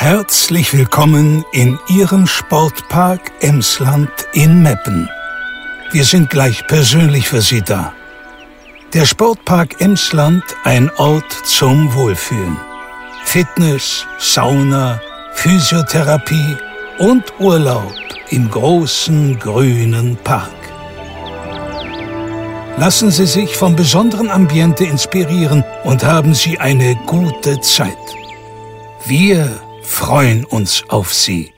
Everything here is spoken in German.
Herzlich willkommen in Ihrem Sportpark Emsland in Meppen. Wir sind gleich persönlich für Sie da. Der Sportpark Emsland, ein Ort zum Wohlfühlen. Fitness, Sauna, Physiotherapie und Urlaub im großen grünen Park. Lassen Sie sich vom besonderen Ambiente inspirieren und haben Sie eine gute Zeit. Wir freuen uns auf Sie.